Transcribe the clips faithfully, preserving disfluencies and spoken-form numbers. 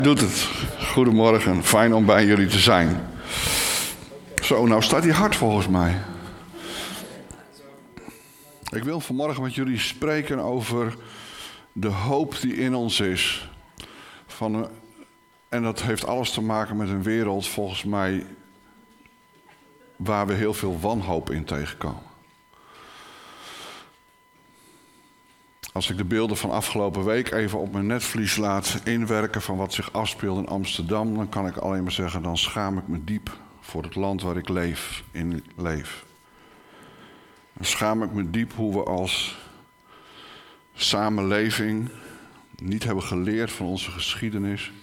Doet het. Goedemorgen, fijn om bij jullie te zijn. Zo, nou staat hij hard volgens mij. Ik wil vanmorgen met jullie spreken over de hoop die in ons is. Van een, en dat heeft alles te maken met een wereld volgens mij waar we heel veel wanhoop in tegenkomen. Als ik de beelden van afgelopen week even op mijn netvlies laat inwerken van wat zich afspeelt in Amsterdam, dan kan ik alleen maar zeggen, dan schaam ik me diep voor het land waar ik leef, in leef. Dan schaam ik me diep hoe we als samenleving niet hebben geleerd van onze geschiedenis.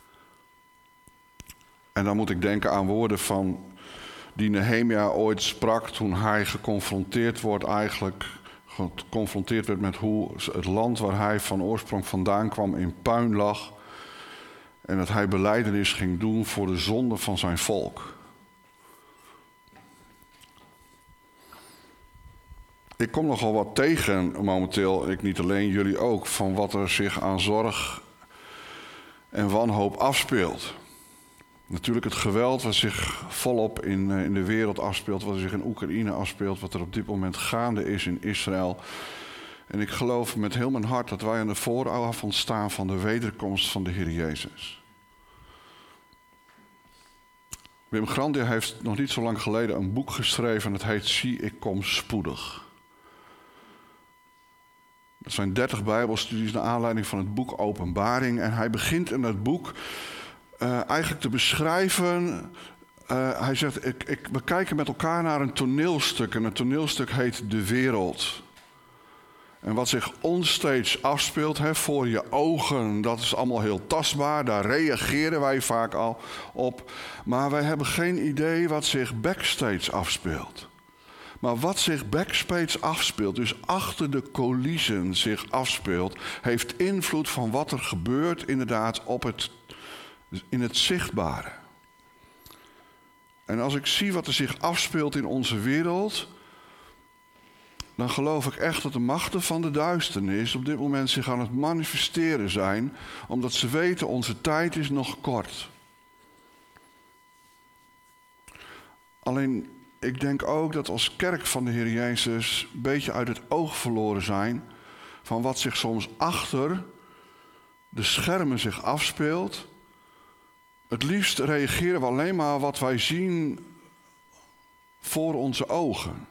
En dan moet ik denken aan woorden van die Nehemia ooit sprak toen hij geconfronteerd wordt eigenlijk... geconfronteerd werd met hoe het land waar hij van oorsprong vandaan kwam in puin lag. En dat hij belijdenis ging doen voor de zonde van zijn volk. Ik kom nogal wat tegen momenteel, ik niet alleen, jullie ook, van wat er zich aan zorg en wanhoop afspeelt. Natuurlijk het geweld wat zich volop in, in de wereld afspeelt, wat zich in Oekraïne afspeelt, wat er op dit moment gaande is in Israël. En ik geloof met heel mijn hart dat wij aan de vooravond staan van de wederkomst van de Heer Jezus. Wim Grandia heeft nog niet zo lang geleden een boek geschreven en het heet Zie, ik kom spoedig. Dat zijn dertig bijbelstudies naar aanleiding van het boek Openbaring en hij begint in dat boek Uh, eigenlijk te beschrijven. Uh, hij zegt, ik, ik, we kijken met elkaar naar een toneelstuk. En het toneelstuk heet De Wereld. En wat zich onsteeds afspeelt, hè, voor je ogen, dat is allemaal heel tastbaar. Daar reageren wij vaak al op. Maar wij hebben geen idee wat zich backstage afspeelt. Maar wat zich backstage afspeelt, dus achter de coulissen zich afspeelt, heeft invloed van wat er gebeurt inderdaad op het in het zichtbare. En als ik zie wat er zich afspeelt in onze wereld, dan geloof ik echt dat de machten van de duisternis op dit moment zich aan het manifesteren zijn, omdat ze weten, onze tijd is nog kort. Alleen, ik denk ook dat als kerk van de Heer Jezus een beetje uit het oog verloren zijn van wat zich soms achter de schermen zich afspeelt. Het liefst reageren we alleen maar wat wij zien voor onze ogen.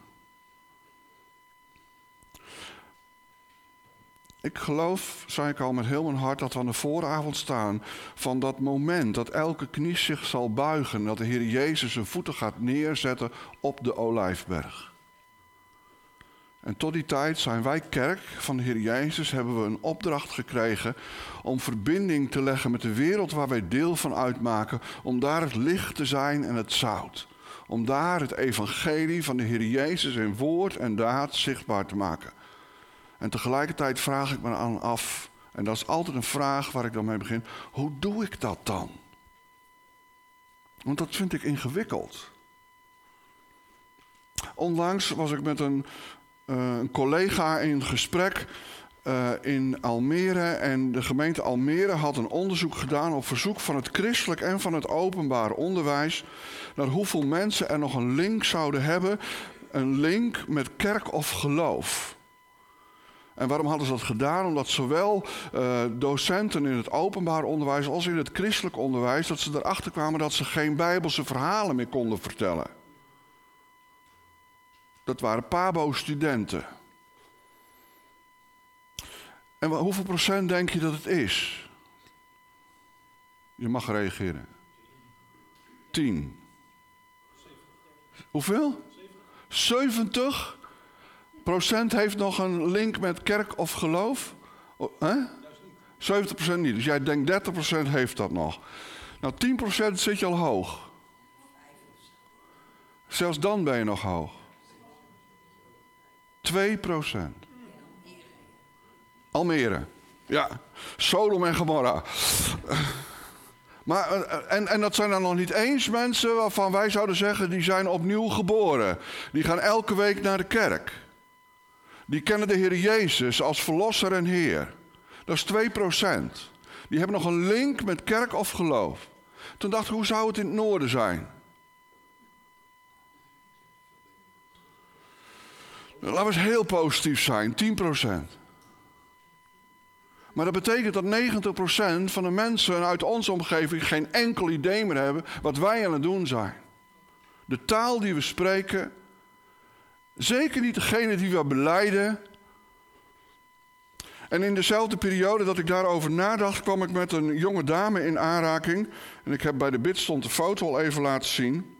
Ik geloof, zei ik al met heel mijn hart, dat we aan de vooravond staan van dat moment dat elke knie zich zal buigen, dat de Heer Jezus zijn voeten gaat neerzetten op de Olijfberg. En tot die tijd zijn wij kerk van de Heer Jezus, hebben we een opdracht gekregen om verbinding te leggen met de wereld waar wij deel van uitmaken, om daar het licht te zijn en het zout. Om daar het evangelie van de Heer Jezus in woord en daad zichtbaar te maken. En tegelijkertijd vraag ik me aan af, en dat is altijd een vraag waar ik dan mee begin, hoe doe ik dat dan? Want dat vind ik ingewikkeld. Onlangs was ik met een... Uh, een collega in gesprek uh, in Almere en de gemeente Almere had een onderzoek gedaan op verzoek van het christelijk en van het openbaar onderwijs naar hoeveel mensen er nog een link zouden hebben, een link met kerk of geloof. En waarom hadden ze dat gedaan? Omdat zowel uh, docenten in het openbaar onderwijs als in het christelijk onderwijs, dat ze erachter kwamen dat ze geen bijbelse verhalen meer konden vertellen. Dat waren Pabo-studenten. En hoeveel procent denk je dat het is? Je mag reageren. Tien. Hoeveel? zeventig procent heeft nog een link met kerk of geloof. Huh? zeventig procent niet. Dus jij denkt dertig procent heeft dat nog. Nou, tien procent zit je al hoog. Zelfs dan ben je nog hoog. twee procent. Almere. Ja. Sodom en Gomorra. Maar, en, en dat zijn dan nog niet eens mensen waarvan wij zouden zeggen, die zijn opnieuw geboren. Die gaan elke week naar de kerk. Die kennen de Heer Jezus als verlosser en Heer. Dat is twee procent. Die hebben nog een link met kerk of geloof. Toen dacht ik, hoe zou het in het noorden zijn? Laten we eens heel positief zijn, tien procent. Maar dat betekent dat negentig procent van de mensen uit onze omgeving geen enkel idee meer hebben wat wij aan het doen zijn. De taal die we spreken, zeker niet degene die we belijden. En in dezelfde periode dat ik daarover nadacht, kwam ik met een jonge dame in aanraking. En ik heb bij de bidstond de foto al even laten zien.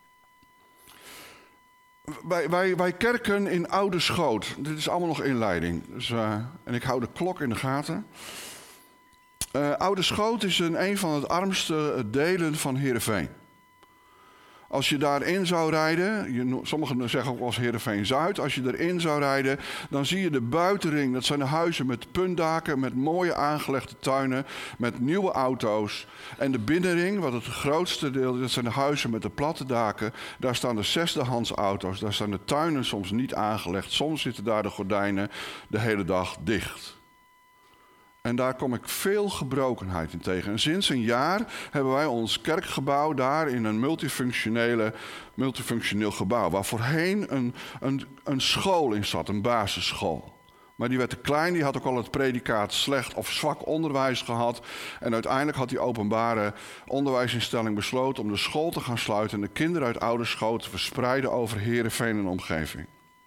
Wij, wij, wij kerken in Oude Schoot. Dit is allemaal nog inleiding. Dus, uh, en ik hou de klok in de gaten. Uh, Oude Schoot is een, een van de armste delen van Heerenveen. Als je daarin zou rijden, je, sommigen zeggen ook wel eens Heerenveen-Zuid. Als je erin zou rijden, dan zie je de buitenring. Dat zijn de huizen met puntdaken, met mooie aangelegde tuinen, met nieuwe auto's. En de binnenring, wat het grootste deel is, dat zijn de huizen met de platte daken. Daar staan de zesdehands auto's, daar staan de tuinen soms niet aangelegd. Soms zitten daar de gordijnen de hele dag dicht. En daar kom ik veel gebrokenheid in tegen. En sinds een jaar hebben wij ons kerkgebouw daar in een multifunctionele, multifunctioneel gebouw. Waar voorheen een, een, een school in zat, een basisschool. Maar die werd te klein, die had ook al het predicaat slecht of zwak onderwijs gehad. En uiteindelijk had die openbare onderwijsinstelling besloten om de school te gaan sluiten en de kinderen uit Oude Schoot te verspreiden over Heerenveen en omgeving.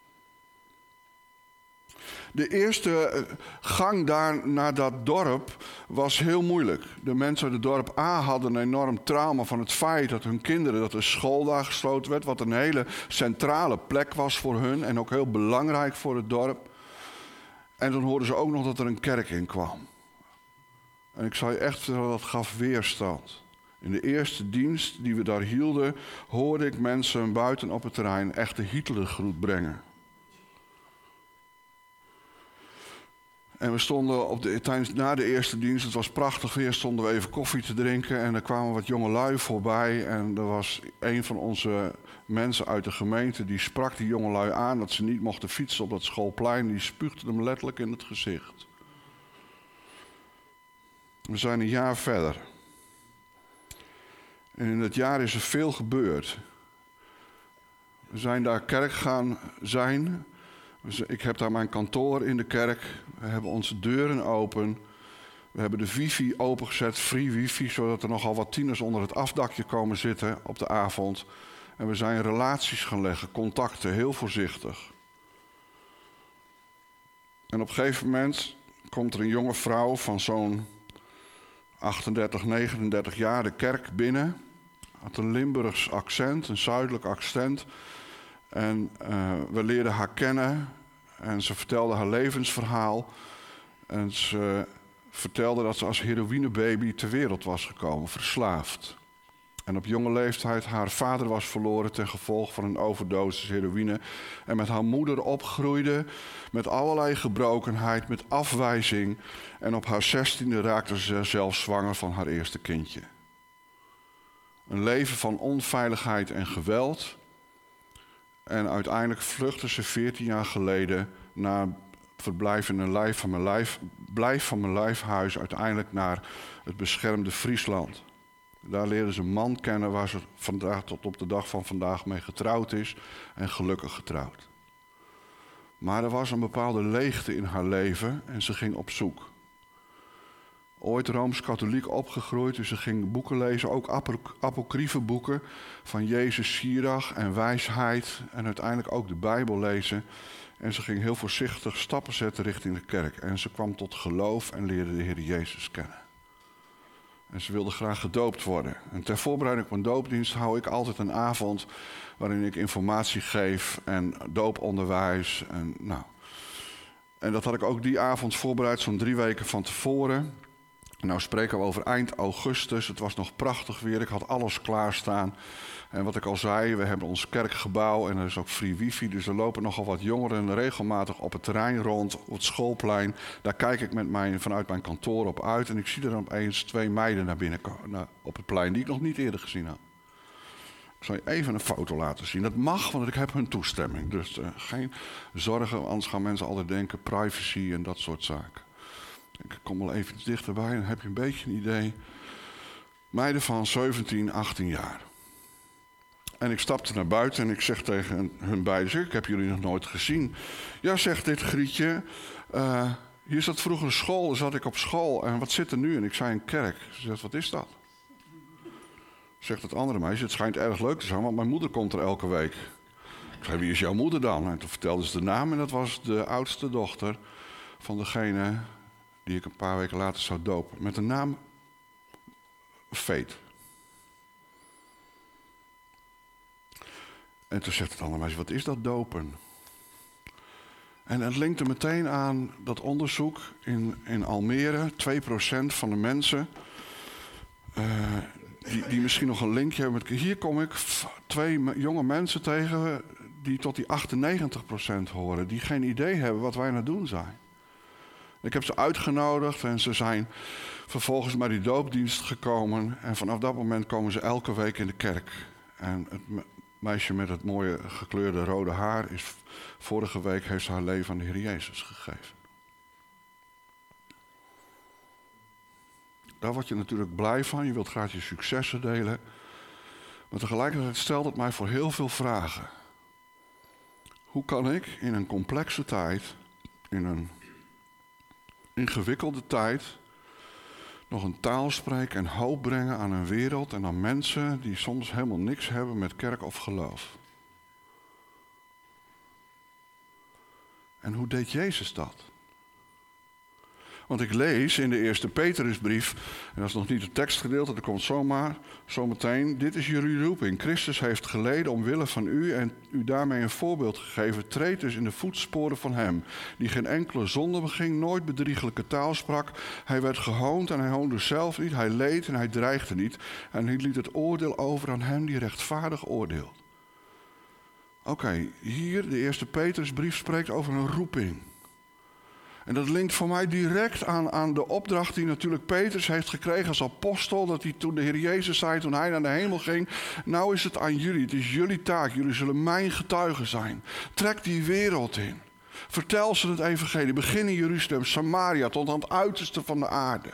De eerste gang daar naar dat dorp was heel moeilijk. De mensen uit het dorp A hadden een enorm trauma van het feit dat hun kinderen, dat de school daar gesloten werd, wat een hele centrale plek was voor hun en ook heel belangrijk voor het dorp. En toen hoorden ze ook nog dat er een kerk in kwam. En ik zou je echt vertellen, dat gaf weerstand. In de eerste dienst die we daar hielden, hoorde ik mensen buiten op het terrein echt de Hitlergroet brengen. En we stonden op de, tijdens, na de eerste dienst, het was prachtig weer, stonden we even koffie te drinken. En er kwamen wat jonge lui voorbij. En er was een van onze mensen uit de gemeente, die sprak die jonge lui aan dat ze niet mochten fietsen op dat schoolplein. Die spuugde hem letterlijk in het gezicht. We zijn een jaar verder. En in dat jaar is er veel gebeurd. We zijn daar kerk gaan zijn. Ik heb daar mijn kantoor in de kerk. We hebben onze deuren open. We hebben de wifi opengezet, free wifi, zodat er nogal wat tieners onder het afdakje komen zitten op de avond. En we zijn relaties gaan leggen, contacten, heel voorzichtig. En op een gegeven moment komt er een jonge vrouw van zo'n achtendertig, negenendertig jaar de kerk binnen. Had een Limburgs accent, een zuidelijk accent. En uh, we leerden haar kennen en ze vertelde haar levensverhaal. En ze vertelde dat ze als heroïnebaby ter wereld was gekomen, verslaafd. En op jonge leeftijd haar vader was verloren ten gevolge van een overdosis heroïne. En met haar moeder opgroeide met allerlei gebrokenheid, met afwijzing. En op haar zestiende raakte ze zelf zwanger van haar eerste kindje. Een leven van onveiligheid en geweld. En uiteindelijk vluchtte ze veertien jaar geleden na verblijf in een lijf van mijn lijf, blijf van mijn lijfhuis uiteindelijk naar het beschermde Friesland. Daar leerde ze een man kennen waar ze vandaag tot op de dag van vandaag mee getrouwd is en gelukkig getrouwd. Maar er was een bepaalde leegte in haar leven en ze ging op zoek. Ooit Rooms-Katholiek opgegroeid, dus ze ging boeken lezen, ook apocryfe boeken van Jezus Sirach en wijsheid en uiteindelijk ook de Bijbel lezen. En ze ging heel voorzichtig stappen zetten richting de kerk. En ze kwam tot geloof en leerde de Heer Jezus kennen. En ze wilde graag gedoopt worden. En ter voorbereiding op een doopdienst hou ik altijd een avond waarin ik informatie geef en dooponderwijs. En, nou. en dat had ik ook die avond voorbereid, zo'n drie weken van tevoren. Nou spreken we over eind augustus. Het was nog prachtig weer. Ik had alles klaarstaan. En wat ik al zei, we hebben ons kerkgebouw en er is ook free wifi. Dus er lopen nogal wat jongeren regelmatig op het terrein rond, op het schoolplein. Daar kijk ik met mijn, vanuit mijn kantoor op uit. En ik zie er dan opeens twee meiden naar binnen komen, op het plein die ik nog niet eerder gezien had. Ik zal je even een foto laten zien. Dat mag, want ik heb hun toestemming. Dus uh, geen zorgen, anders gaan mensen altijd denken privacy en dat soort zaken. Ik kom wel even iets dichterbij, dan heb je een beetje een idee. Meiden van zeventien, achttien jaar. En ik stapte naar buiten en ik zeg tegen hun beiden, ik heb jullie nog nooit gezien. Ja, zegt dit Grietje, uh, hier zat vroeger een school, daar zat ik op school. En wat zit er nu? En ik zei een kerk. Ze zegt, wat is dat? Zegt het andere meisje, het schijnt erg leuk te zijn, want mijn moeder komt er elke week. Ik zei, wie is jouw moeder dan? En toen vertelde ze de naam en dat was de oudste dochter van degene die ik een paar weken later zou dopen. Met de naam Veet. En toen zegt het andere meisje, wat is dat dopen? En het linkte meteen aan dat onderzoek in, in Almere. twee procent van de mensen uh, die, die misschien nog een linkje hebben met... Hier kom ik twee jonge mensen tegen die tot die achtennegentig procent horen. Die geen idee hebben wat wij aan het doen zijn. Ik heb ze uitgenodigd en ze zijn vervolgens bij die doopdienst gekomen. En vanaf dat moment komen ze elke week in de kerk. En het meisje met het mooie gekleurde rode haar is vorige week heeft ze haar leven aan de Heer Jezus gegeven. Daar word je natuurlijk blij van. Je wilt graag je successen delen. Maar tegelijkertijd stelt het mij voor heel veel vragen. Hoe kan ik in een complexe tijd, in een ingewikkelde tijd, nog een taal spreken en hoop brengen aan een wereld en aan mensen die soms helemaal niks hebben met kerk of geloof? En hoe deed Jezus dat? Want ik lees in de eerste Petrusbrief, en dat is nog niet het tekstgedeelte, dat komt zomaar, zometeen. Dit is jullie roeping. Christus heeft geleden omwille van u en u daarmee een voorbeeld gegeven. Treed dus in de voetsporen van hem, die geen enkele zonde beging, nooit bedriegelijke taal sprak. Hij werd gehoond en hij hoonde zelf niet. Hij leed en hij dreigde niet. En hij liet het oordeel over aan hem die rechtvaardig oordeelt. Oké, okay, hier de eerste Petrusbrief spreekt over een roeping. En dat linkt voor mij direct aan, aan de opdracht die natuurlijk Petrus heeft gekregen als apostel. Dat hij toen de Heer Jezus zei, toen hij naar de hemel ging. Nou is het aan jullie, het is jullie taak. Jullie zullen mijn getuigen zijn. Trek die wereld in. Vertel ze het evangelie. Begin in Jeruzalem, Samaria, tot aan het uiterste van de aarde.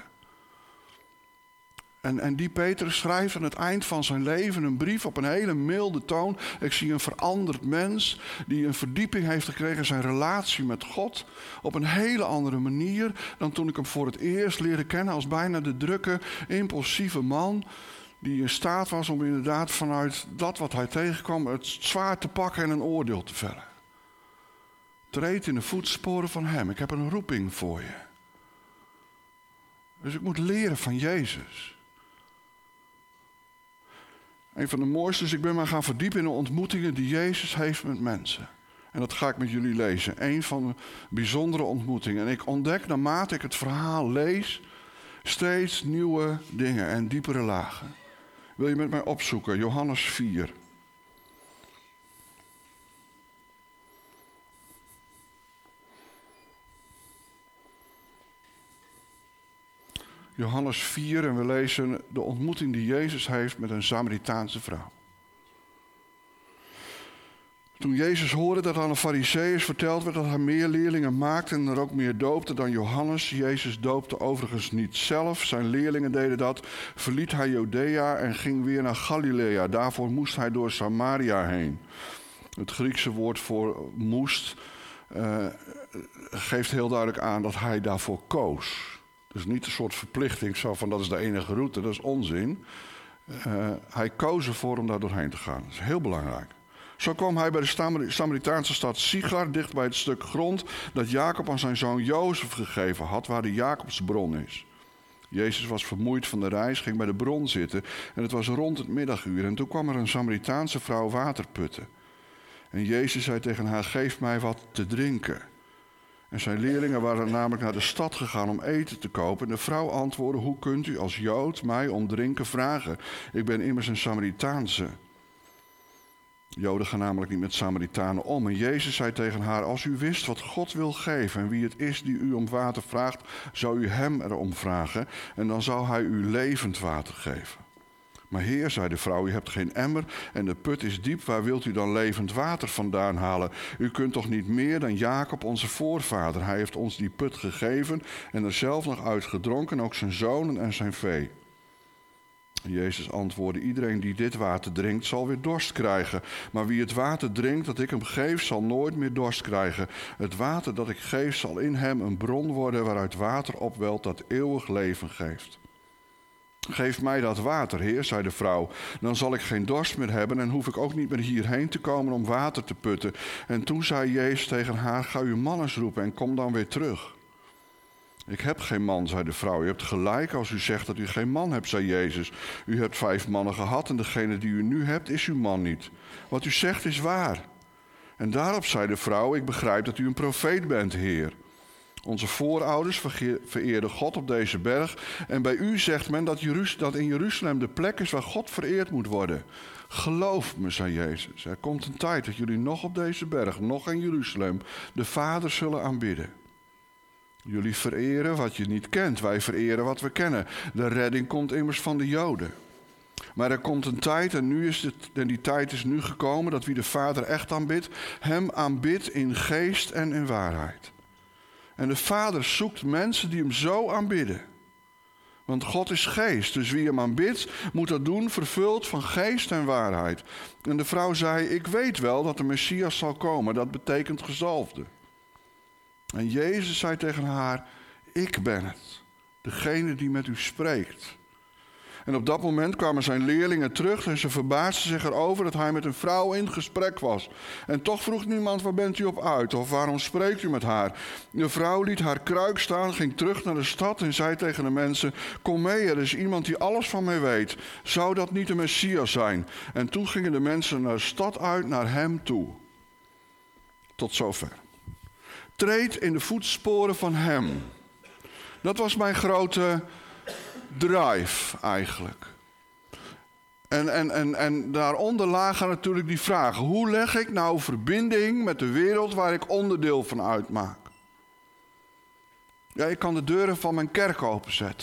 En, en die Petrus schrijft aan het eind van zijn leven een brief op een hele milde toon. Ik zie een veranderd mens die een verdieping heeft gekregen in zijn relatie met God. Op een hele andere manier dan toen ik hem voor het eerst leerde kennen als bijna de drukke, impulsieve man. Die in staat was om inderdaad vanuit dat wat hij tegenkwam het zwaard te pakken en een oordeel te vellen. Treed in de voetsporen van hem. Ik heb een roeping voor je. Dus ik moet leren van Jezus. Een van de mooiste is, ik ben maar gaan verdiepen in de ontmoetingen die Jezus heeft met mensen. En dat ga ik met jullie lezen. Een van de bijzondere ontmoetingen. En ik ontdek naarmate ik het verhaal lees steeds nieuwe dingen en diepere lagen. Wil je met mij opzoeken? Johannes vier. Johannes vier en we lezen de ontmoeting die Jezus heeft met een Samaritaanse vrouw. Toen Jezus hoorde dat aan de Farizeeërs verteld werd dat hij meer leerlingen maakte en er ook meer doopte dan Johannes. Jezus doopte overigens niet zelf, zijn leerlingen deden dat. Verliet hij Judea en ging weer naar Galilea. Daarvoor moest hij door Samaria heen. Het Griekse woord voor moest uh, geeft heel duidelijk aan dat hij daarvoor koos. Dus niet een soort verplichting zo van dat is de enige route, dat is onzin. Uh, hij koos ervoor om daar doorheen te gaan. Dat is heel belangrijk. Zo kwam hij bij de Samaritaanse stad Sigar, dicht bij het stuk grond dat Jacob aan zijn zoon Jozef gegeven had, waar de Jacobsbron is. Jezus was vermoeid van de reis, ging bij de bron zitten en het was rond het middaguur. En toen kwam er een Samaritaanse vrouw water putten. En Jezus zei tegen haar, geef mij wat te drinken. En zijn leerlingen waren namelijk naar de stad gegaan om eten te kopen. En de vrouw antwoordde, hoe kunt u als Jood mij om drinken vragen? Ik ben immers een Samaritaanse. Joden gaan namelijk niet met Samaritanen om. En Jezus zei tegen haar, als u wist wat God wil geven en wie het is die u om water vraagt, zou u hem erom vragen en dan zou hij u levend water geven. Maar Heer, zei de vrouw, u hebt geen emmer en de put is diep. Waar wilt u dan levend water vandaan halen? U kunt toch niet meer dan Jacob, onze voorvader. Hij heeft ons die put gegeven en er zelf nog uit gedronken, ook zijn zonen en zijn vee. Jezus antwoordde, iedereen die dit water drinkt zal weer dorst krijgen. Maar wie het water drinkt dat ik hem geef, zal nooit meer dorst krijgen. Het water dat ik geef zal in hem een bron worden waaruit water opwelt dat eeuwig leven geeft. Geef mij dat water, Heer, zei de vrouw. Dan zal ik geen dorst meer hebben en hoef ik ook niet meer hierheen te komen om water te putten. En toen zei Jezus tegen haar, ga uw man eens roepen en kom dan weer terug. Ik heb geen man, zei de vrouw. U hebt gelijk als u zegt dat u geen man hebt, zei Jezus. U hebt vijf mannen gehad en degene die u nu hebt is uw man niet. Wat u zegt is waar. En daarop zei de vrouw, ik begrijp dat u een profeet bent, Heer. Onze voorouders vereerden God op deze berg. En bij u zegt men dat, Jeruz- dat in Jeruzalem de plek is waar God vereerd moet worden. Geloof me, zei Jezus. Er komt een tijd dat jullie nog op deze berg, nog in Jeruzalem, de Vader zullen aanbidden. Jullie vereren wat je niet kent. Wij vereren wat we kennen. De redding komt immers van de Joden. Maar er komt een tijd, en, nu is het, en die tijd is nu gekomen, dat wie de Vader echt aanbidt, hem aanbidt in geest en in waarheid. En de Vader zoekt mensen die hem zo aanbidden. Want God is geest, dus wie hem aanbidt, moet dat doen vervuld van geest en waarheid. En de vrouw zei, ik weet wel dat de Messias zal komen, dat betekent gezalfde. En Jezus zei tegen haar, ik ben het, degene die met u spreekt. En op dat moment kwamen zijn leerlingen terug en ze verbaasden zich erover dat hij met een vrouw in gesprek was. En toch vroeg niemand, waar bent u op uit of waarom spreekt u met haar? De vrouw liet haar kruik staan, ging terug naar de stad en zei tegen de mensen, kom mee, er is iemand die alles van mij weet. Zou dat niet de Messias zijn? En toen gingen de mensen naar de stad uit, naar hem toe. Tot zover. Treed in de voetsporen van hem. Dat was mijn grote drive eigenlijk. En, en, en, en daaronder lagen natuurlijk die vragen. Hoe leg ik nou verbinding met de wereld waar ik onderdeel van uitmaak? Ja, ik kan de deuren van mijn kerk openzetten.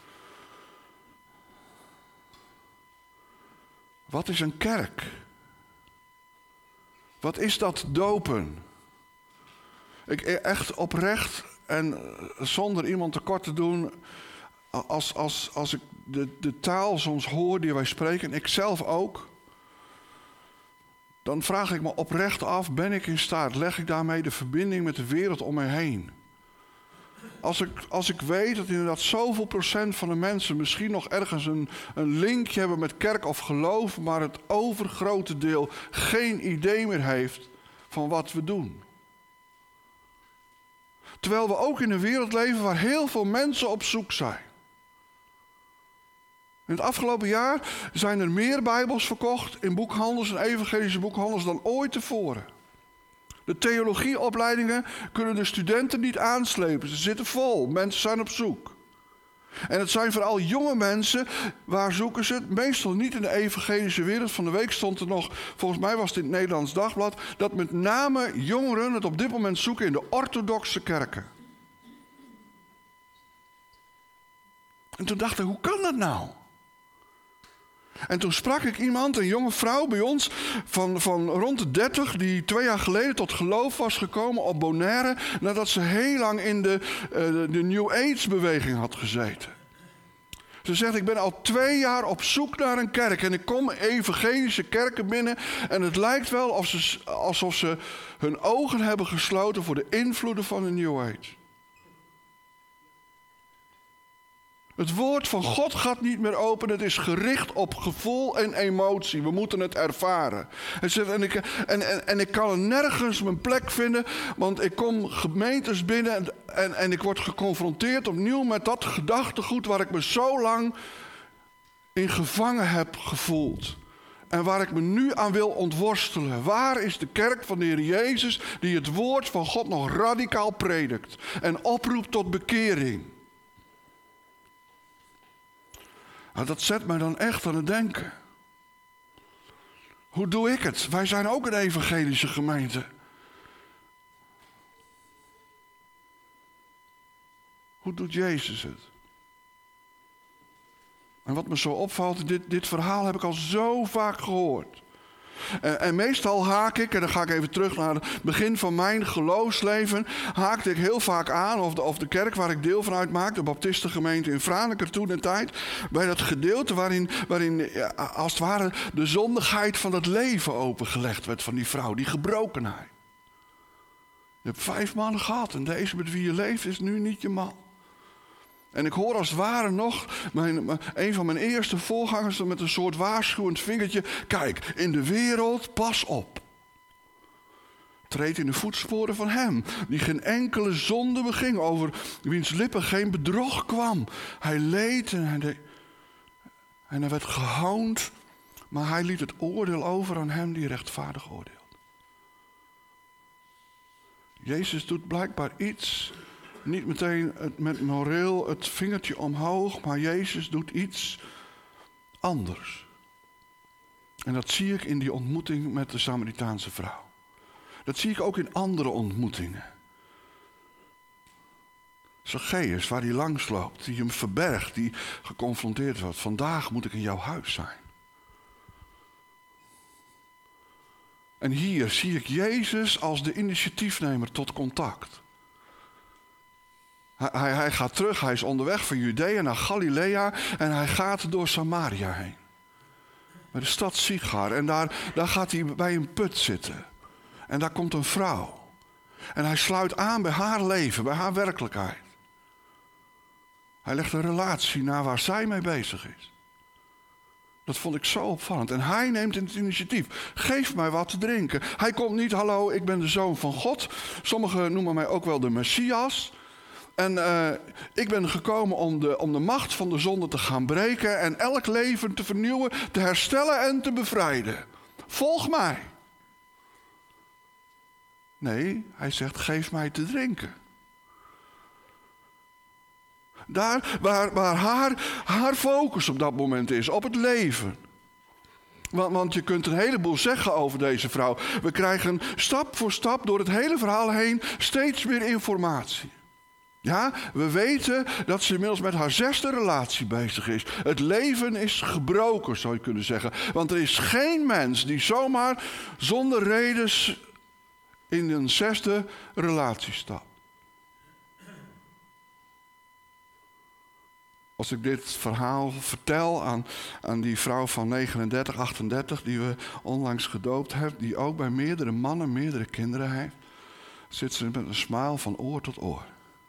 Wat is een kerk? Wat is dat dopen? Ik echt oprecht en zonder iemand tekort te doen, als, als, als ik de, de taal soms hoor die wij spreken, ik zelf ook, dan vraag ik me oprecht af, ben ik in staat, leg ik daarmee de verbinding met de wereld om me heen? Als ik, als ik weet dat inderdaad zoveel procent van de mensen misschien nog ergens een, een linkje hebben met kerk of geloof, maar het overgrote deel geen idee meer heeft van wat we doen. Terwijl we ook in een wereld leven waar heel veel mensen op zoek zijn. In het afgelopen jaar zijn er meer Bijbels verkocht in boekhandels en evangelische boekhandels dan ooit tevoren. De theologieopleidingen kunnen de studenten niet aanslepen. Ze zitten vol. Mensen zijn op zoek. En het zijn vooral jonge mensen. Waar zoeken ze het? Meestal niet in de evangelische wereld. Van de week stond er nog, volgens mij was het in het Nederlands Dagblad, dat met name jongeren het op dit moment zoeken in de orthodoxe kerken. En toen dacht ik, hoe kan dat nou? En toen sprak ik iemand, een jonge vrouw bij ons van, van rond de dertig, die twee jaar geleden tot geloof was gekomen op Bonaire, nadat ze heel lang in de, uh, de New Age beweging had gezeten. Ze zegt, ik ben al twee jaar op zoek naar een kerk en ik kom evangelische kerken binnen en het lijkt wel alsof ze, alsof ze hun ogen hebben gesloten voor de invloeden van de New Age. Het woord van God gaat niet meer open. Het is gericht op gevoel en emotie. We moeten het ervaren. Hij zegt, en, ik, en, en, en ik kan er nergens mijn plek vinden. Want ik kom gemeentes binnen. En, en, en ik word geconfronteerd opnieuw met dat gedachtegoed waar ik me zo lang in gevangen heb gevoeld. En waar ik me nu aan wil ontworstelen. Waar is de kerk van de Heer Jezus die het woord van God nog radicaal predikt. En oproept tot bekering. Nou, dat zet mij dan echt aan het denken. Hoe doe ik het? Wij zijn ook een evangelische gemeente. Hoe doet Jezus het? En wat me zo opvalt, dit, dit verhaal heb ik al zo vaak gehoord. En, en meestal haak ik, en dan ga ik even terug naar het begin van mijn geloofsleven, haakte ik heel vaak aan, of de, of de kerk waar ik deel van uitmaak, de Baptistengemeente in Franeker toen de tijd, bij dat gedeelte waarin, waarin ja, als het ware de zondigheid van het leven opengelegd werd van die vrouw, die gebrokenheid. Je hebt vijf mannen gehad en deze met wie je leeft is nu niet je man. En ik hoor als het ware nog mijn, een van mijn eerste voorgangers met een soort waarschuwend vingertje. Kijk, in de wereld, pas op. Treed in de voetsporen van hem, die geen enkele zonde beging, over wiens lippen geen bedrog kwam. Hij leed en hij, de, en hij werd gehoond, maar hij liet het oordeel over aan hem die rechtvaardig oordeelt. Jezus doet blijkbaar iets. Niet meteen het, met moreel het vingertje omhoog, maar Jezus doet iets anders. En dat zie ik in die ontmoeting met de Samaritaanse vrouw. Dat zie ik ook in andere ontmoetingen. Zacchaeus, waar hij langsloopt, die hem verbergt, die geconfronteerd wordt. Vandaag moet ik in jouw huis zijn. En hier zie ik Jezus als de initiatiefnemer tot contact. Hij, hij, hij gaat terug, hij is onderweg van Judea naar Galilea en hij gaat door Samaria heen. Bij de stad Sichar. En daar, daar gaat hij bij een put zitten. En daar komt een vrouw. En hij sluit aan bij haar leven, bij haar werkelijkheid. Hij legt een relatie naar waar zij mee bezig is. Dat vond ik zo opvallend. En hij neemt het initiatief. Geef mij wat te drinken. Hij komt niet, hallo, ik ben de zoon van God. Sommigen noemen mij ook wel de Messias. En uh, ik ben gekomen om de, om de macht van de zonde te gaan breken en elk leven te vernieuwen, te herstellen en te bevrijden. Volg mij. Nee, hij zegt, geef mij te drinken. Daar waar, waar haar, haar focus op dat moment is, op het leven. Want, want je kunt een heleboel zeggen over deze vrouw. We krijgen stap voor stap door het hele verhaal heen steeds meer informatie. Ja, we weten dat ze inmiddels met haar zesde relatie bezig is. Het leven is gebroken, zou je kunnen zeggen. Want er is geen mens die zomaar zonder reden in een zesde relatie stapt. Als ik dit verhaal vertel aan, aan die vrouw van negenendertig, achtendertig... die we onlangs gedoopt hebben, die ook bij meerdere mannen, meerdere kinderen heeft, zit ze met een smile van oor tot oor.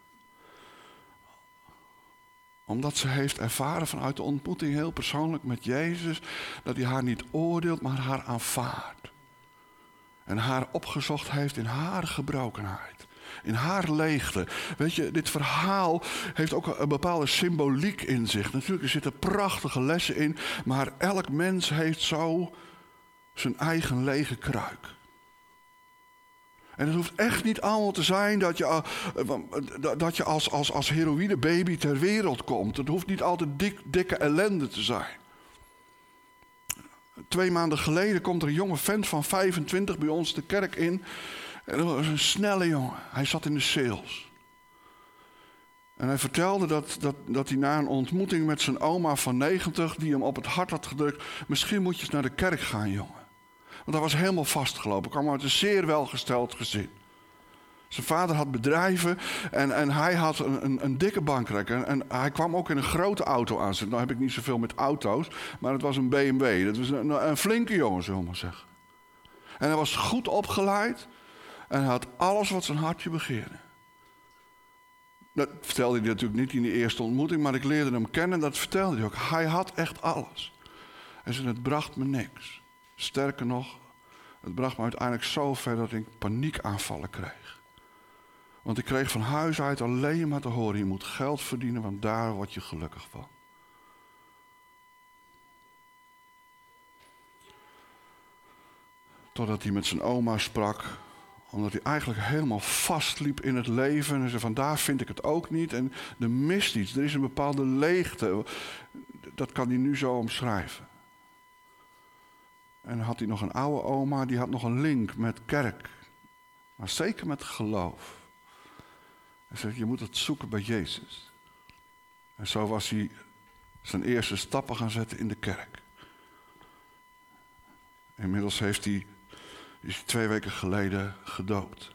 Omdat ze heeft ervaren vanuit de ontmoeting heel persoonlijk met Jezus, dat hij haar niet oordeelt, maar haar aanvaardt. En haar opgezocht heeft in haar gebrokenheid. In haar leegte. Weet je, dit verhaal heeft ook een bepaalde symboliek in zich. Natuurlijk, er zitten prachtige lessen in, maar elk mens heeft zo zijn eigen lege kruik. En het hoeft echt niet allemaal te zijn dat je, dat je als, als, als heroïnebaby ter wereld komt. Het hoeft niet altijd dik, dikke ellende te zijn. Twee maanden geleden komt er een jonge vent van vijfentwintig bij ons de kerk in. En dat was een snelle jongen. Hij zat in de sales. En hij vertelde dat, dat, dat hij na een ontmoeting met zijn oma van negentig... die hem op het hart had gedrukt, misschien moet je eens naar de kerk gaan, jongen. Want hij was helemaal vastgelopen. Hij kwam uit een zeer welgesteld gezin. Zijn vader had bedrijven en, en hij had een, een, een dikke bankrekening. En, en hij kwam ook in een grote auto aan zitten. Nou heb ik niet zoveel met auto's, maar het was een B M W. Dat was een, een flinke jongen, zullen we maar zeggen. En hij was goed opgeleid en hij had alles wat zijn hartje begeerde. Dat vertelde hij natuurlijk niet in die eerste ontmoeting, maar ik leerde hem kennen en dat vertelde hij ook. Hij had echt alles. En zei, het bracht me niks. Sterker nog, het bracht me uiteindelijk zo ver dat ik paniekaanvallen kreeg. Want ik kreeg van huis uit alleen maar te horen, je moet geld verdienen, want daar word je gelukkig van. Totdat hij met zijn oma sprak, omdat hij eigenlijk helemaal vastliep in het leven. En zei van, daar vind ik het ook niet. En er mist iets, er is een bepaalde leegte. Dat kan hij nu zo omschrijven. En dan had hij nog een oude oma, die had nog een link met kerk. Maar zeker met geloof. Hij zei, je moet het zoeken bij Jezus. En zo was hij zijn eerste stappen gaan zetten in de kerk. Inmiddels heeft hij, is hij twee weken geleden gedoopt.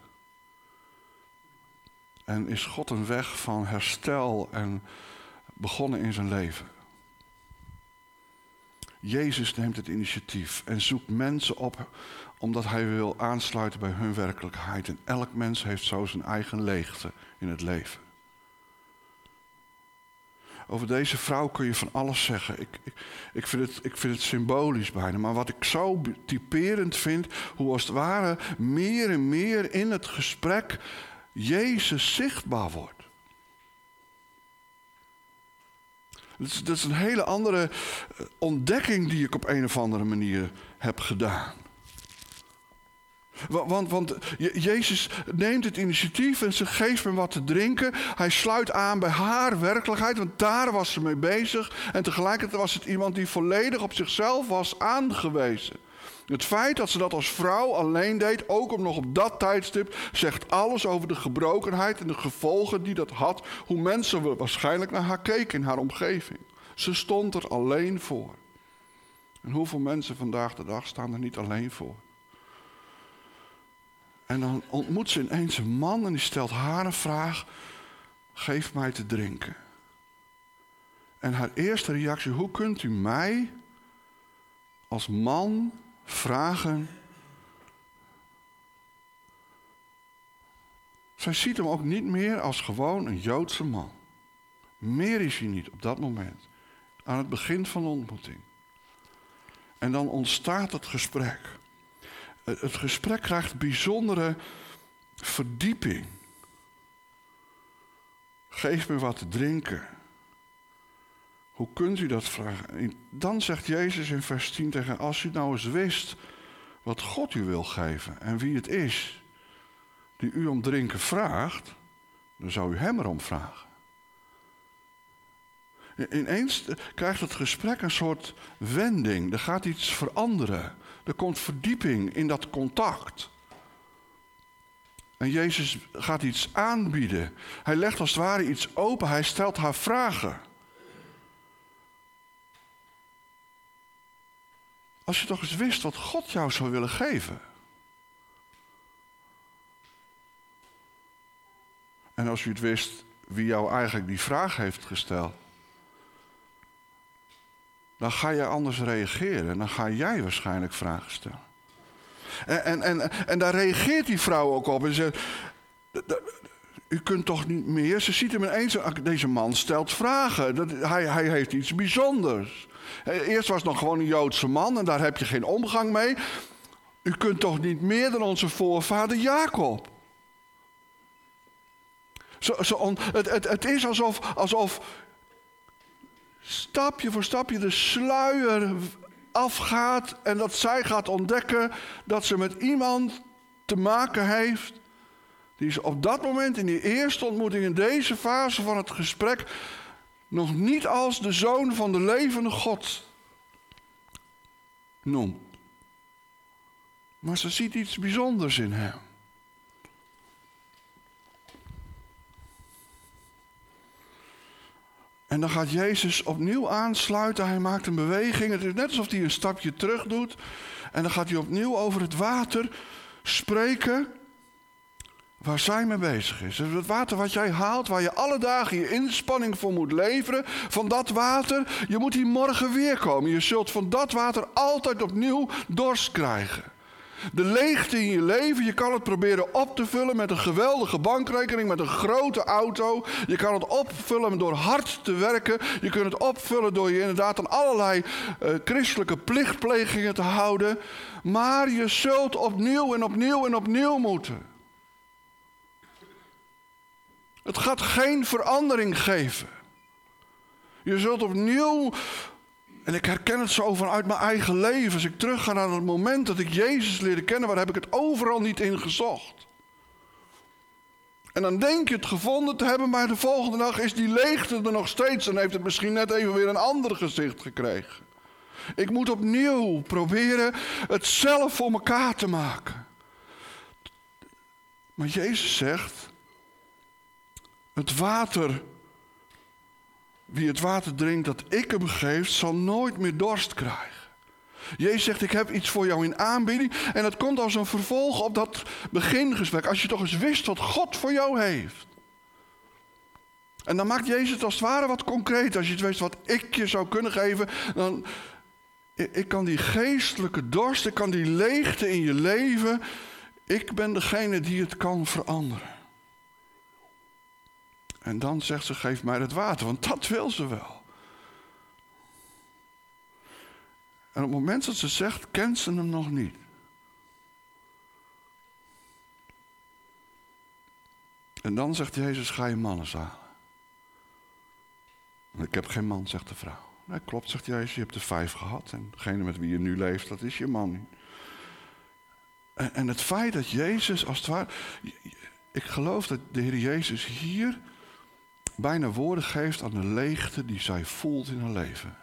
En is God een weg van herstel en begonnen in zijn leven. Jezus neemt het initiatief en zoekt mensen op omdat hij wil aansluiten bij hun werkelijkheid. En elk mens heeft zo zijn eigen leegte in het leven. Over deze vrouw kun je van alles zeggen. Ik, ik, ik, vind het, ik vind het symbolisch bijna. Maar wat ik zo typerend vind, hoe als het ware meer en meer in het gesprek Jezus zichtbaar wordt. Dat is, dat is een hele andere ontdekking die ik op een of andere manier heb gedaan. Want, want Jezus neemt het initiatief en ze geeft me wat te drinken. Hij sluit aan bij haar werkelijkheid, want daar was ze mee bezig. En tegelijkertijd was het iemand die volledig op zichzelf was aangewezen. Het feit dat ze dat als vrouw alleen deed, ook om nog op dat tijdstip, zegt alles over de gebrokenheid en de gevolgen die dat had. Hoe mensen waarschijnlijk naar haar keken in haar omgeving. Ze stond er alleen voor. En hoeveel mensen vandaag de dag staan er niet alleen voor? En dan ontmoet ze ineens een man en die stelt haar een vraag. Geef mij te drinken. En haar eerste reactie, hoe kunt u mij als man vragen? Zij ziet hem ook niet meer als gewoon een Joodse man. Meer is hij niet op dat moment. Aan het begin van de ontmoeting. En dan ontstaat het gesprek. Het gesprek krijgt bijzondere verdieping. Geef me wat te drinken. Hoe kunt u dat vragen? Dan zegt Jezus in vers tien tegen haar, als u nou eens wist wat God u wil geven en wie het is die u om drinken vraagt, dan zou u hem erom vragen. Ineens krijgt het gesprek een soort wending. Er gaat iets veranderen. Er komt verdieping in dat contact. En Jezus gaat iets aanbieden. Hij legt als het ware iets open. Hij stelt haar vragen. Als je toch eens wist wat God jou zou willen geven. En als u het wist wie jou eigenlijk die vraag heeft gesteld, dan ga je anders reageren. En dan ga jij waarschijnlijk vragen stellen. En, en, en, en daar reageert die vrouw ook op. En zegt, u kunt toch niet meer? Ze ziet hem ineens, deze man stelt vragen. Dat, hij, hij heeft iets bijzonders. Eerst was het nog gewoon een Joodse man en daar heb je geen omgang mee. U kunt toch niet meer dan onze voorvader Jacob? Zo, zo on, het, het, het is alsof, alsof stapje voor stapje de sluier afgaat en dat zij gaat ontdekken dat ze met iemand te maken heeft die ze op dat moment in die eerste ontmoeting, in deze fase van het gesprek, nog niet als de zoon van de levende God noemt. Maar ze ziet iets bijzonders in hem. En dan gaat Jezus opnieuw aansluiten. Hij maakt een beweging. Het is net alsof hij een stapje terug doet. En dan gaat hij opnieuw over het water spreken waar zij mee bezig is. Het water wat jij haalt, waar je alle dagen je inspanning voor moet leveren. Van dat water, je moet hier morgen weer komen. Je zult van dat water altijd opnieuw dorst krijgen. De leegte in je leven, je kan het proberen op te vullen met een geweldige bankrekening, met een grote auto. Je kan het opvullen door hard te werken. Je kunt het opvullen door je inderdaad aan allerlei uh, christelijke plichtplegingen te houden. Maar je zult opnieuw en opnieuw en opnieuw moeten. Het gaat geen verandering geven. Je zult opnieuw. En ik herken het zo vanuit mijn eigen leven. Als ik terugga naar het moment dat ik Jezus leerde kennen, waar heb ik het overal niet in gezocht. En dan denk je het gevonden te hebben, maar de volgende dag is die leegte er nog steeds en heeft het misschien net even weer een ander gezicht gekregen. Ik moet opnieuw proberen het zelf voor elkaar te maken. Maar Jezus zegt, het water Wie het water drinkt dat ik hem geef, zal nooit meer dorst krijgen. Jezus zegt, ik heb iets voor jou in aanbieding. En dat komt als een vervolg op dat begingesprek. Als je toch eens wist wat God voor jou heeft. En dan maakt Jezus het als het ware wat concreet. Als je het weet wat ik je zou kunnen geven. Dan, ik kan die geestelijke dorst, ik kan die leegte in je leven. Ik ben degene die het kan veranderen. En dan zegt ze, geef mij het water. Want dat wil ze wel. En op het moment dat ze zegt, kent ze hem nog niet. En dan zegt Jezus, ga je mannen halen. Ik heb geen man, zegt de vrouw. Nee, klopt, zegt Jezus, je hebt er vijf gehad. En degene met wie je nu leeft, dat is je man. En, en het feit dat Jezus, als het ware... Ik geloof dat de Heer Jezus hier bijna woorden geeft aan de leegte die zij voelt in haar leven.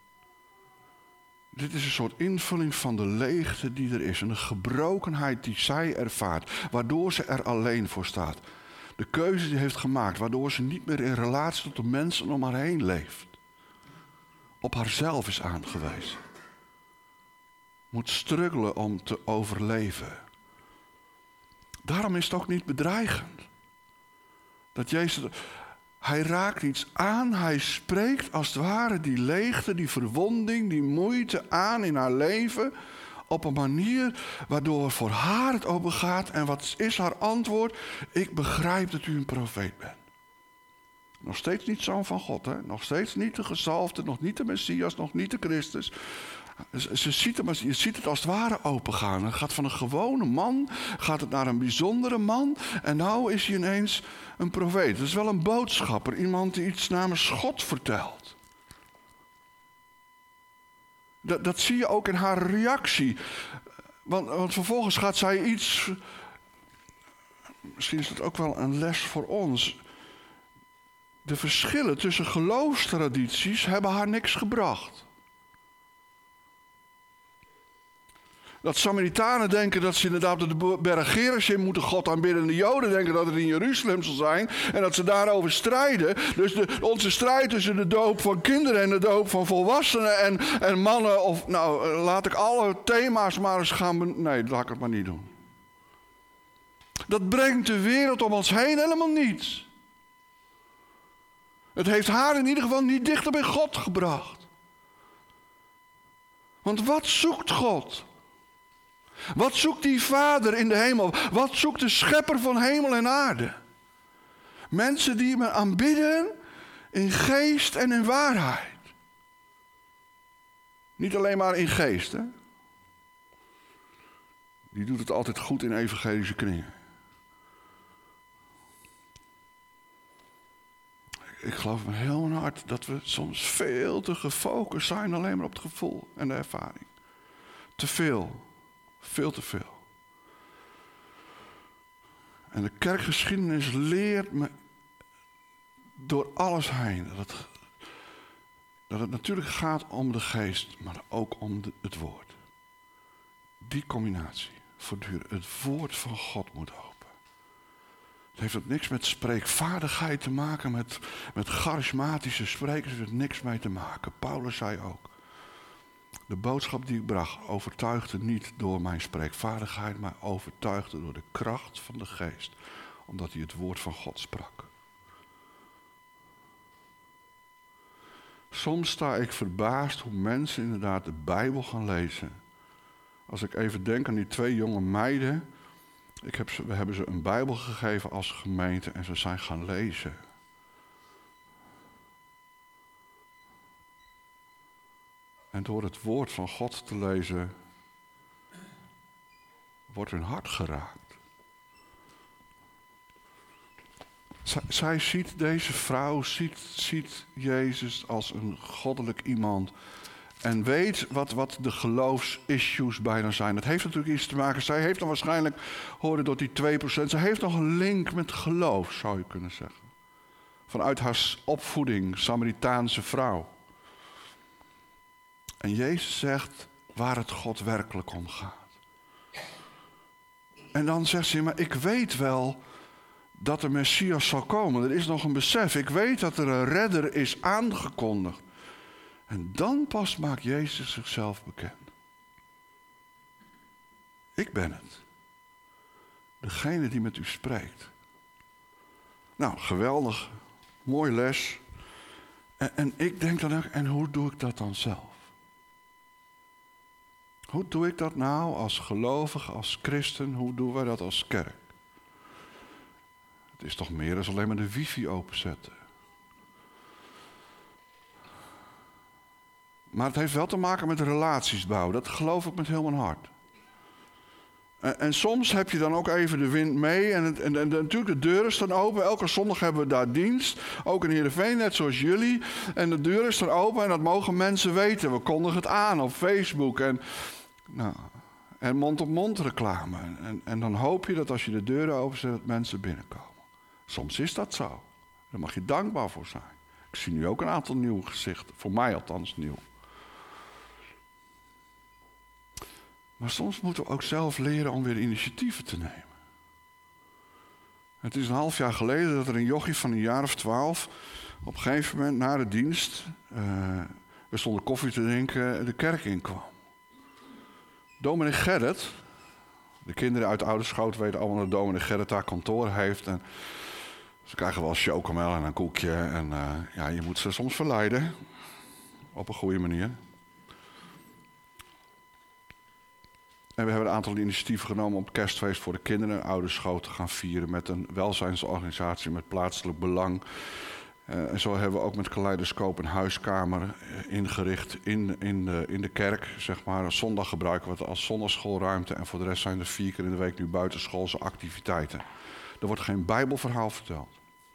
Dit is een soort invulling van de leegte die er is. En de gebrokenheid die zij ervaart. Waardoor ze er alleen voor staat. De keuze die heeft gemaakt. Waardoor ze niet meer in relatie tot de mensen om haar heen leeft. Op haarzelf is aangewezen. Moet struggelen om te overleven. Daarom is het ook niet bedreigend. Dat Jezus... Hij raakt iets aan, hij spreekt als het ware die leegte, die verwonding, die moeite aan in haar leven. Op een manier waardoor voor haar het open gaat. En wat is haar antwoord? Ik begrijp dat u een profeet bent. Nog steeds niet zoon van God, hè? Nog steeds niet de gezalfde, nog niet de Messias, nog niet de Christus. Ze, ze ziet hem, je ziet het als het ware opengaan. Het gaat van een gewone man, gaat het naar een bijzondere man. En nou is hij ineens een profeet. Dat is wel een boodschapper, iemand die iets namens God vertelt. Dat, dat zie je ook in haar reactie. Want, want vervolgens gaat zij iets... Misschien is het ook wel een les voor ons. De verschillen tussen geloofstradities hebben haar niks gebracht. Dat Samaritanen denken dat ze inderdaad op de berg Gerizim moeten God aanbidden. En de Joden denken dat het in Jeruzalem zal zijn. En dat ze daarover strijden. Dus de, onze strijd tussen de doop van kinderen en de doop van volwassenen en, en mannen. Of nou, laat ik alle thema's maar eens gaan... Ben- nee, laat ik het maar niet doen. Dat brengt de wereld om ons heen helemaal niets. Het heeft haar in ieder geval niet dichter bij God gebracht. Want wat zoekt God? Wat zoekt die Vader in de hemel? Wat zoekt de schepper van hemel en aarde? Mensen die me aanbidden in geest en in waarheid. Niet alleen maar in geest, hè? Die doet het altijd goed in evangelische kringen. Ik geloof me heel mijn hart dat we soms veel te gefocust zijn alleen maar op het gevoel en de ervaring. Te veel. Veel te veel. En de kerkgeschiedenis leert me door alles heen dat het, dat het natuurlijk gaat om de geest, maar ook om de, het woord. Die combinatie voortdurend. Het woord van God moet open. Het heeft ook niks met spreekvaardigheid te maken, met, met charismatische sprekers. Het heeft niks mee te maken. Paulus zei ook. De boodschap die ik bracht overtuigde niet door mijn spreekvaardigheid, maar overtuigde door de kracht van de geest. Omdat hij het woord van God sprak. Soms sta ik verbaasd hoe mensen inderdaad de Bijbel gaan lezen. Als ik even denk aan die twee jonge meiden. Ik heb ze, we hebben ze een Bijbel gegeven als gemeente en ze zijn gaan lezen. En door het woord van God te lezen, wordt hun hart geraakt. Zij, zij ziet, deze vrouw ziet, ziet Jezus als een goddelijk iemand. En weet wat, wat de geloofsissues bijna zijn. Dat heeft natuurlijk iets te maken. Zij heeft dan waarschijnlijk, hoorde door die twee procent, zij heeft nog een link met geloof, zou je kunnen zeggen. Vanuit haar opvoeding, Samaritaanse vrouw. En Jezus zegt waar het God werkelijk om gaat. En dan zegt ze, maar ik weet wel dat de Messias zal komen. Er is nog een besef. Ik weet dat er een redder is aangekondigd. En dan pas maakt Jezus zichzelf bekend. Ik ben het. Degene die met u spreekt. Nou, geweldig. Mooi les. En, en ik denk dan ook, en hoe doe ik dat dan zelf? Hoe doe ik dat nou als gelovige, als christen? Hoe doen wij dat als kerk? Het is toch meer dan alleen maar de wifi openzetten. Maar het heeft wel te maken met relaties bouwen. Dat geloof ik met heel mijn hart. En, en soms heb je dan ook even de wind mee. En, het, en, en natuurlijk, de deuren staan open. Elke zondag hebben we daar dienst. Ook in Heerenveen, net zoals jullie. En de deuren staan open en dat mogen mensen weten. We kondigen het aan op Facebook. En, nou, en mond-op-mond reclame. En, en dan hoop je dat als je de deuren openzet, dat mensen binnenkomen. Soms is dat zo. Daar mag je dankbaar voor zijn. Ik zie nu ook een aantal nieuwe gezichten. Voor mij althans nieuw. Maar soms moeten we ook zelf leren om weer initiatieven te nemen. Het is een half jaar geleden dat er een jochie van een jaar of twaalf op een gegeven moment na de dienst, uh, we stonden koffie te drinken, de kerk inkwam. Dominee Gerrit, de kinderen uit Ouderschoot weten allemaal dat dominee Gerrit daar kantoor heeft. En ze krijgen wel chocomel en een koekje. En uh, ja, je moet ze soms verleiden. Op een goede manier. En we hebben een aantal initiatieven genomen om het kerstfeest voor de kinderen in Ouderschoot te gaan vieren. Met een welzijnsorganisatie met plaatselijk belang. Uh, en zo hebben we ook met Kaleidoscoop een huiskamer uh, ingericht in, in, de, in de kerk. Zeg maar. Zondag gebruiken we het als zondagschoolruimte. En voor de rest zijn er vier keer in de week nu buitenschoolse activiteiten. Er wordt geen bijbelverhaal verteld.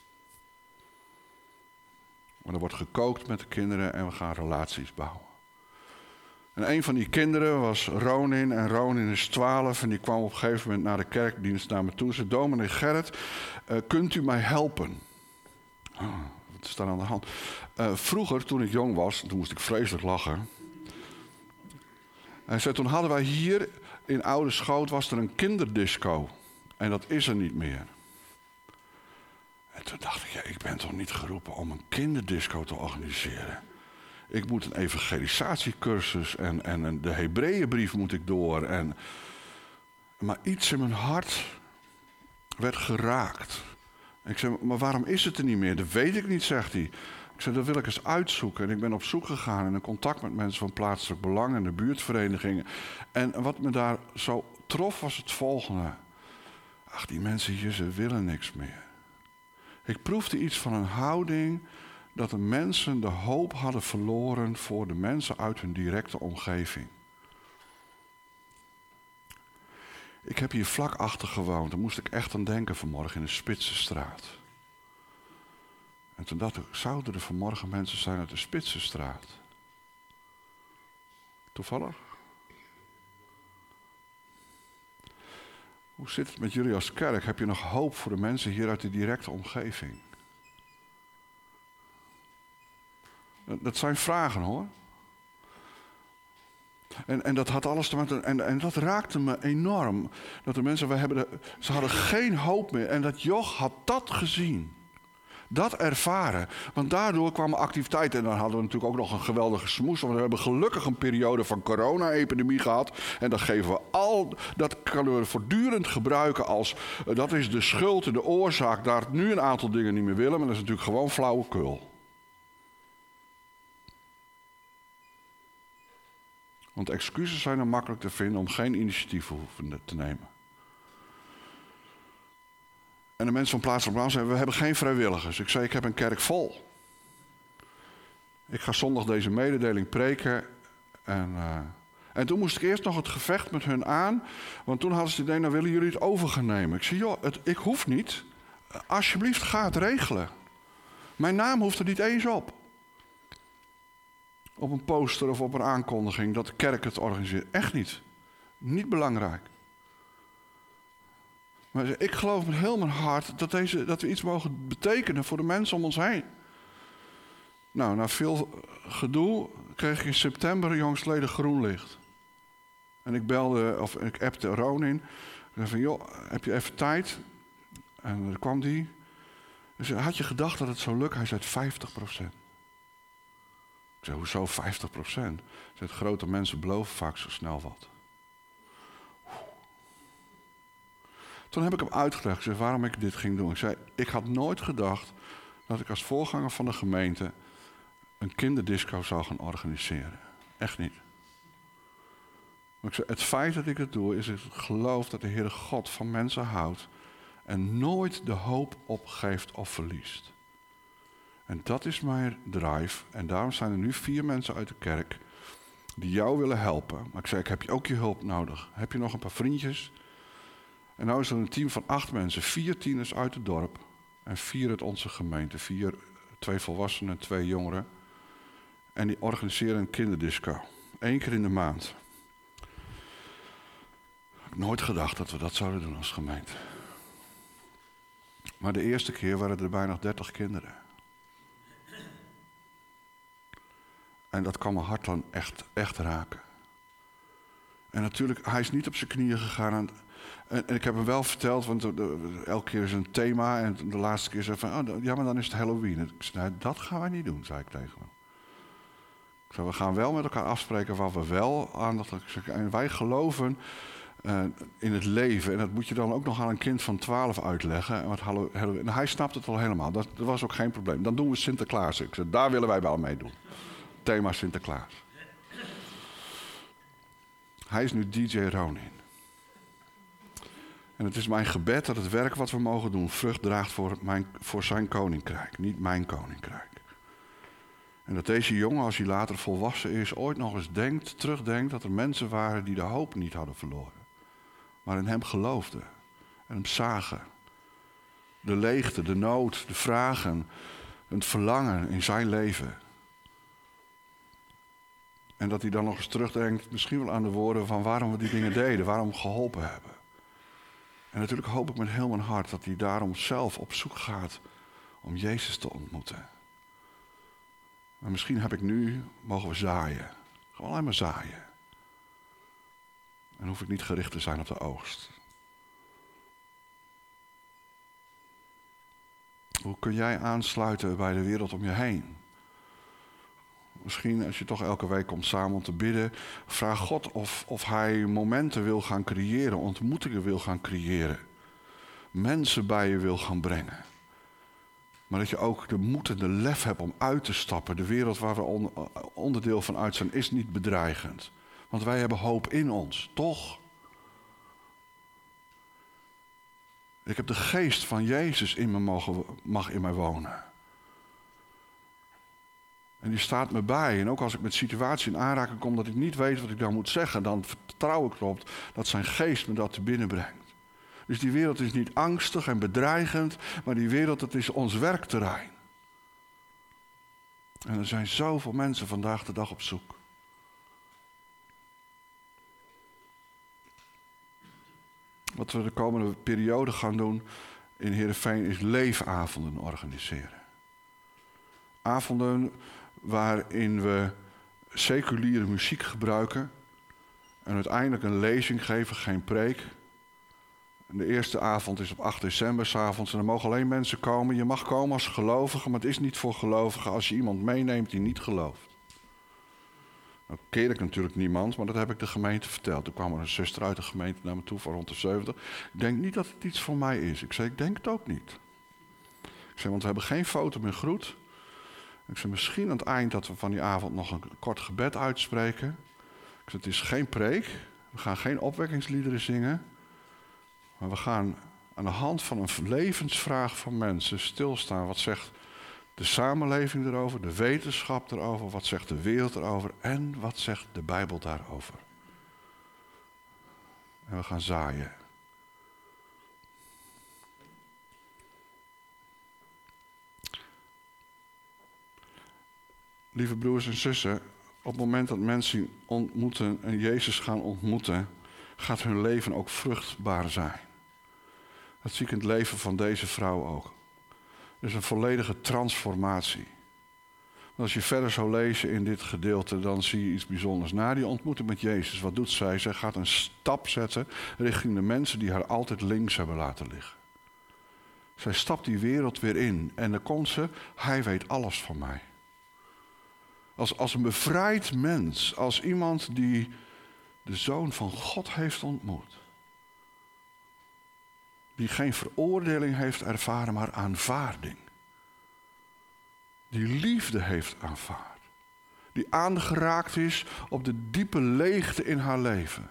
Maar er wordt gekookt met de kinderen en we gaan relaties bouwen. En een van die kinderen was Ronin. En Ronin is twaalf en die kwam op een gegeven moment naar de kerkdienst naar me toe. Ze zei, dominee Gerrit, uh, kunt u mij helpen? Oh, wat is daar aan de hand? Uh, vroeger, toen ik jong was, toen moest ik vreselijk lachen. Hij zei, toen hadden wij hier in Ouderschoot was er een kinderdisco. En dat is er niet meer. En toen dacht ik, ja, ik ben toch niet geroepen om een kinderdisco te organiseren. Ik moet een evangelisatiecursus en, en de Hebreeënbrief moet ik door. En, maar iets in mijn hart werd geraakt. Ik zei, maar waarom is het er niet meer? Dat weet ik niet, zegt hij. Ik zei, dat wil ik eens uitzoeken. En ik ben op zoek gegaan en in contact met mensen van plaatselijk belang en de buurtverenigingen. En wat me daar zo trof was het volgende. Ach, die mensen hier, ze willen niks meer. Ik proefde iets van een houding dat de mensen de hoop hadden verloren voor de mensen uit hun directe omgeving. Ik heb hier vlak achter gewoond. Daar moest ik echt aan denken vanmorgen in de Spitsenstraat. En toen dacht ik, zouden er vanmorgen mensen zijn uit de Spitsenstraat? Toevallig? Hoe zit het met jullie als kerk? Heb je nog hoop voor de mensen hier uit de directe omgeving? Dat zijn vragen, hoor. En, en dat had alles te maken. En, en dat raakte me enorm. Dat de mensen, we hebben de, ze hadden geen hoop meer. En dat joch had dat gezien. Dat ervaren. Want daardoor kwamen activiteiten. En dan hadden we natuurlijk ook nog een geweldige smoes. Want we hebben gelukkig een periode van corona-epidemie gehad. En dat geven we al. Dat kunnen we voortdurend gebruiken als. Uh, dat is de schuld en de oorzaak. Daar nu een aantal dingen niet meer willen. Maar dat is natuurlijk gewoon flauwekul. Want excuses zijn er makkelijk te vinden om geen initiatief te nemen. En de mensen van plaatselijk belang zeiden, we hebben geen vrijwilligers. Ik zei, ik heb een kerk vol. Ik ga zondag deze mededeling preken. En, uh, en toen moest ik eerst nog het gevecht met hun aan. Want toen hadden ze het idee, nou willen jullie het over gaan nemen. Ik zei, joh, het, ik hoef niet. Alsjeblieft, ga het regelen. Mijn naam hoeft er niet eens op. Op een poster of op een aankondiging dat de kerk het organiseert. Echt niet. Niet belangrijk. Maar ik geloof met heel mijn hart dat, deze, dat we iets mogen betekenen voor de mensen om ons heen. Nou, na veel gedoe kreeg ik in september jongstleden groen licht. En ik belde, of ik appte Ronin. Ik zei van, joh, heb je even tijd? En dan kwam die. Dus had je gedacht dat het zou lukken? Hij zei vijftig procent. Ik zei, hoezo vijftig procent? Hij zei, grote mensen beloven vaak zo snel wat. Toen heb ik hem uitgelegd, ik zei, waarom ik dit ging doen. Ik zei, ik had nooit gedacht dat ik als voorganger van de gemeente een kinderdisco zou gaan organiseren. Echt niet. Maar ik zei, het feit dat ik het doe, is dat ik geloof dat de Heere God van mensen houdt en nooit de hoop opgeeft of verliest. En dat is mijn drive. En daarom zijn er nu vier mensen uit de kerk die jou willen helpen. Maar ik zei, ik heb je ook je hulp nodig. Heb je nog een paar vriendjes? En nou is er een team van acht mensen. Vier tieners uit het dorp. En vier uit onze gemeente. Vier, twee volwassenen en twee jongeren. En die organiseren een kinderdisco. Eén keer in de maand. Ik heb nooit gedacht dat we dat zouden doen als gemeente. Maar de eerste keer waren er bijna dertig kinderen. En dat kan mijn hart dan echt, echt raken. En natuurlijk, hij is niet op zijn knieën gegaan. En, en, en ik heb hem wel verteld, want de, de, elke keer is een thema. En de laatste keer zei hij van, oh, ja, maar dan is het Halloween. Ik zei, nou, dat gaan wij niet doen, zei ik tegen hem. Ik zei, we gaan wel met elkaar afspreken waar we wel aandacht hebben. En wij geloven uh, in het leven. En dat moet je dan ook nog aan een kind van twaalf uitleggen. En, wat Halloween, en hij snapt het al helemaal. Dat, dat was ook geen probleem. Dan doen we Sinterklaas. Ik zei, daar willen wij wel mee doen. Thema Sinterklaas. Hij is nu D J Ronin. En het is mijn gebed dat het werk wat we mogen doen vrucht draagt voor, mijn, voor zijn koninkrijk, niet mijn koninkrijk. En dat deze jongen, als hij later volwassen is, ooit nog eens denkt, terugdenkt dat er mensen waren die de hoop niet hadden verloren. Maar in hem geloofden en hem zagen. De leegte, de nood, de vragen, het verlangen in zijn leven. En dat hij dan nog eens terugdenkt, misschien wel aan de woorden van waarom we die dingen deden, waarom we geholpen hebben. En natuurlijk hoop ik met heel mijn hart dat hij daarom zelf op zoek gaat om Jezus te ontmoeten. Maar misschien heb ik nu, mogen we zaaien. Gewoon alleen maar zaaien. En hoef ik niet gericht te zijn op de oogst. Hoe kun jij aansluiten bij de wereld om je heen? Misschien als je toch elke week komt samen om te bidden, vraag God of, of hij momenten wil gaan creëren, ontmoetingen wil gaan creëren. Mensen bij je wil gaan brengen. Maar dat je ook de moed en de lef hebt om uit te stappen. De wereld waar we on, onderdeel van uit zijn is niet bedreigend. Want wij hebben hoop in ons, toch? Ik heb de geest van Jezus in me mogen, mag in mij wonen. En die staat me bij. En ook als ik met situaties in aanraking kom dat ik niet weet wat ik dan moet zeggen, dan vertrouw ik erop dat zijn geest me dat te binnen brengt. Dus die wereld is niet angstig en bedreigend, maar die wereld, dat is ons werkterrein. En er zijn zoveel mensen vandaag de dag op zoek. Wat we de komende periode gaan doen in Heerenveen is leefavonden organiseren. Avonden waarin we seculiere muziek gebruiken en uiteindelijk een lezing geven, geen preek. En de eerste avond is op acht december 's avonds en er mogen alleen mensen komen. Je mag komen als gelovige, maar het is niet voor gelovigen als je iemand meeneemt die niet gelooft. Nou keer ik natuurlijk niemand, maar dat heb ik de gemeente verteld. Toen kwam er een zuster uit de gemeente naar me toe van rond de zeventig. Ik denk niet dat het iets voor mij is. Ik zei, ik denk het ook niet. Ik zei, want we hebben geen foto meer groet. Ik zei, misschien aan het eind dat we van die avond nog een kort gebed uitspreken. Ik zei, het is geen preek. We gaan geen opwekkingsliederen zingen. Maar we gaan aan de hand van een levensvraag van mensen stilstaan. Wat zegt de samenleving erover, de wetenschap erover, wat zegt de wereld erover en wat zegt de Bijbel daarover. En we gaan zaaien. Lieve broers en zussen, op het moment dat mensen ontmoeten en Jezus gaan ontmoeten, gaat hun leven ook vruchtbaar zijn. Dat zie ik in het leven van deze vrouw ook. Het is een volledige transformatie. Als je verder zou lezen in dit gedeelte, dan zie je iets bijzonders. Na die ontmoeting met Jezus, wat doet zij? Zij gaat een stap zetten richting de mensen die haar altijd links hebben laten liggen. Zij stapt die wereld weer in en dan komt ze, hij weet alles van mij. Als, als een bevrijd mens, als iemand die de Zoon van God heeft ontmoet. Die geen veroordeling heeft ervaren, maar aanvaarding. Die liefde heeft aanvaard. Die aangeraakt is op de diepe leegte in haar leven.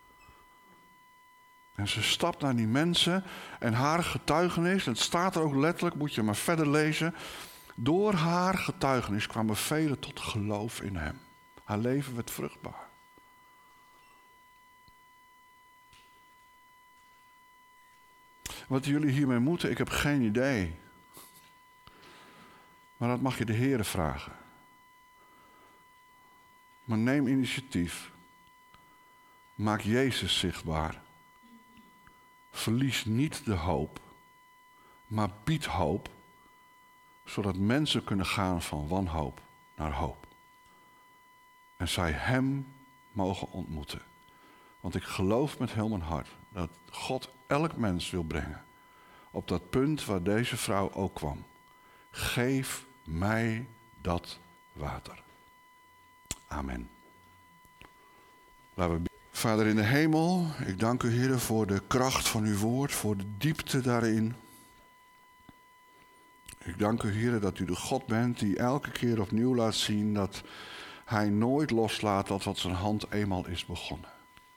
En ze stapt naar die mensen en haar getuigenis, het staat er ook letterlijk, moet je maar verder lezen. Door haar getuigenis kwamen velen tot geloof in hem. Haar leven werd vruchtbaar. Wat jullie hiermee moeten, ik heb geen idee. Maar dat mag je de Heere vragen. Maar neem initiatief. Maak Jezus zichtbaar. Verlies niet de hoop, maar bied hoop, zodat mensen kunnen gaan van wanhoop naar hoop. En zij hem mogen ontmoeten. Want ik geloof met heel mijn hart dat God elk mens wil brengen op dat punt waar deze vrouw ook kwam. Geef mij dat water. Amen. Laten we Vader in de hemel, ik dank u, Heer, voor de kracht van uw woord, voor de diepte daarin. Ik dank u, Heer, dat u de God bent die elke keer opnieuw laat zien dat hij nooit loslaat dat wat zijn hand eenmaal is begonnen.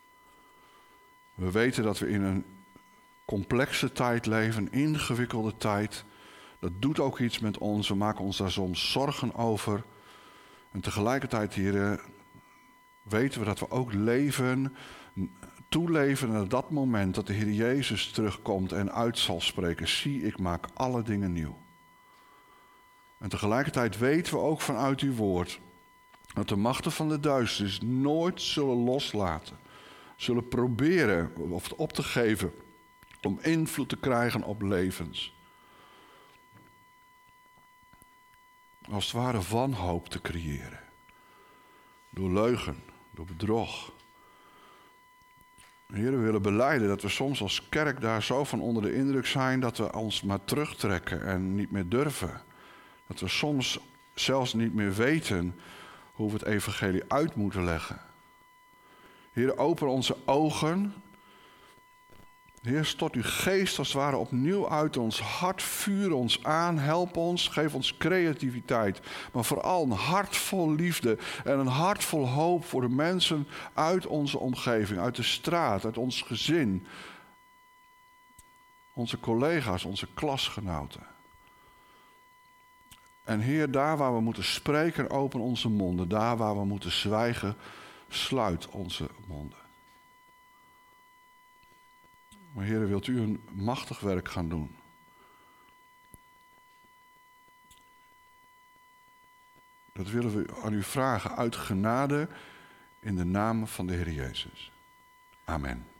We weten dat we in een complexe tijd leven, een ingewikkelde tijd. Dat doet ook iets met ons, we maken ons daar soms zorgen over. En tegelijkertijd, Heer, weten we dat we ook leven, toeleven naar dat moment dat de Heer Jezus terugkomt en uit zal spreken. Zie, ik maak alle dingen nieuw. En tegelijkertijd weten we ook vanuit uw woord dat de machten van de duisternis nooit zullen loslaten. Zullen proberen of op te geven om invloed te krijgen op levens. Als het ware wanhoop te creëren. Door leugen, door bedrog. Heer, we willen belijden dat we soms als kerk daar zo van onder de indruk zijn dat we ons maar terugtrekken en niet meer durven. Dat we soms zelfs niet meer weten hoe we het evangelie uit moeten leggen. Heer, open onze ogen. Heer, stort uw geest als het ware opnieuw uit ons hart. Vuur ons aan, help ons, geef ons creativiteit. Maar vooral een hart vol liefde en een hart vol hoop voor de mensen uit onze omgeving, uit de straat, uit ons gezin. Onze collega's, onze klasgenoten. En Heer, daar waar we moeten spreken, open onze monden. Daar waar we moeten zwijgen, sluit onze monden. Maar Heer, wilt u een machtig werk gaan doen? Dat willen we aan u vragen uit genade in de naam van de Heer Jezus. Amen.